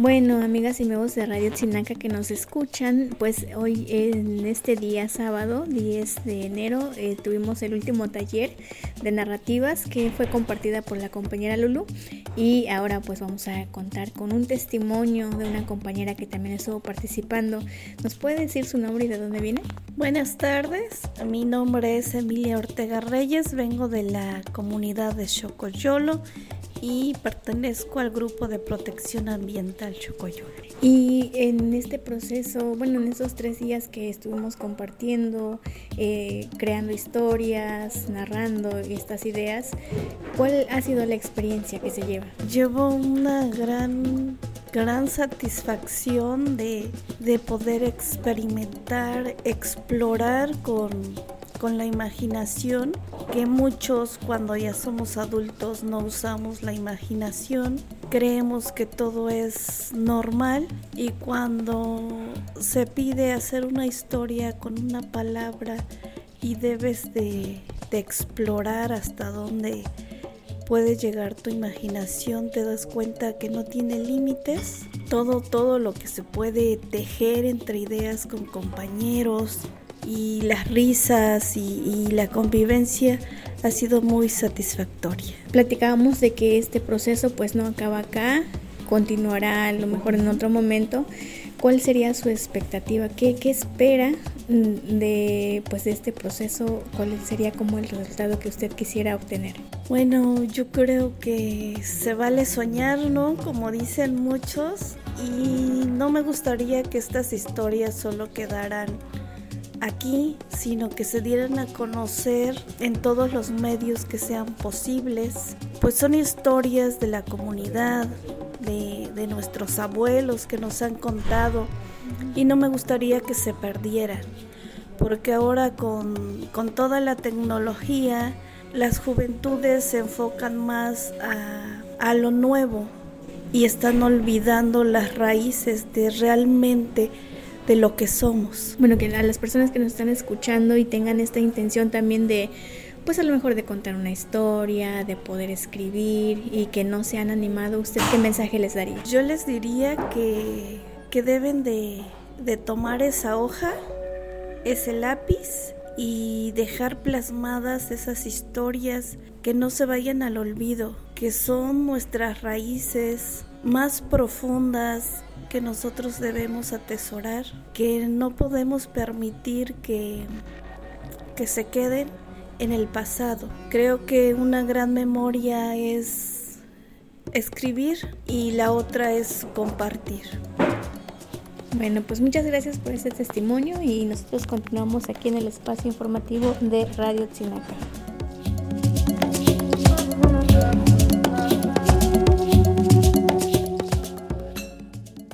Bueno, amigas y amigos de Radio Tzinaca que nos escuchan, pues hoy en este día sábado 10 de enero tuvimos el último taller de narrativas que fue compartida por la compañera Lulu, y ahora pues vamos a contar con un testimonio de una compañera que también estuvo participando. ¿Nos puede decir su nombre y de dónde viene? Buenas tardes, mi nombre es Emilia Ortega Reyes, vengo de la comunidad de Xocoyolo y pertenezco al grupo de protección ambiental Xocoyolo. Y en este proceso, bueno, en esos 3 días que estuvimos compartiendo, creando historias, narrando estas ideas, ¿cuál ha sido la experiencia que se lleva? Llevo una gran satisfacción de poder experimentar, explorar con la imaginación, que muchos cuando ya somos adultos no usamos la imaginación, creemos que todo es normal, y cuando se pide hacer una historia con una palabra y debes de explorar hasta dónde puede llegar tu imaginación, te das cuenta que no tiene límites. Todo lo que se puede tejer entre ideas con compañeros, y las risas y la convivencia ha sido muy satisfactoria. Platicábamos de que este proceso pues no acaba acá, continuará a lo mejor en otro momento. ¿Cuál sería su expectativa? ¿Qué espera de este proceso? ¿Cuál sería como el resultado que usted quisiera obtener? Bueno, yo creo que se vale soñar, ¿no? Como dicen muchos, y no me gustaría que estas historias solo quedaran aquí, sino que se dieran a conocer en todos los medios que sean posibles, pues son historias de la comunidad, de nuestros abuelos que nos han contado, y no me gustaría que se perdieran, porque ahora con toda la tecnología, las juventudes se enfocan más a lo nuevo y están olvidando las raíces de realmente de lo que somos. Bueno, que a las personas que nos están escuchando y tengan esta intención también de, pues a lo mejor de contar una historia, de poder escribir y que no se han animado, ¿usted qué mensaje les daría? Yo les diría que deben de tomar esa hoja, ese lápiz, y dejar plasmadas esas historias, que no se vayan al olvido, que son nuestras raíces más profundas, que nosotros debemos atesorar, que no podemos permitir que se queden en el pasado. Creo que una gran memoria es escribir y la otra es compartir. Bueno, pues muchas gracias por este testimonio, y nosotros continuamos aquí en el espacio informativo de Radio Tzinaca.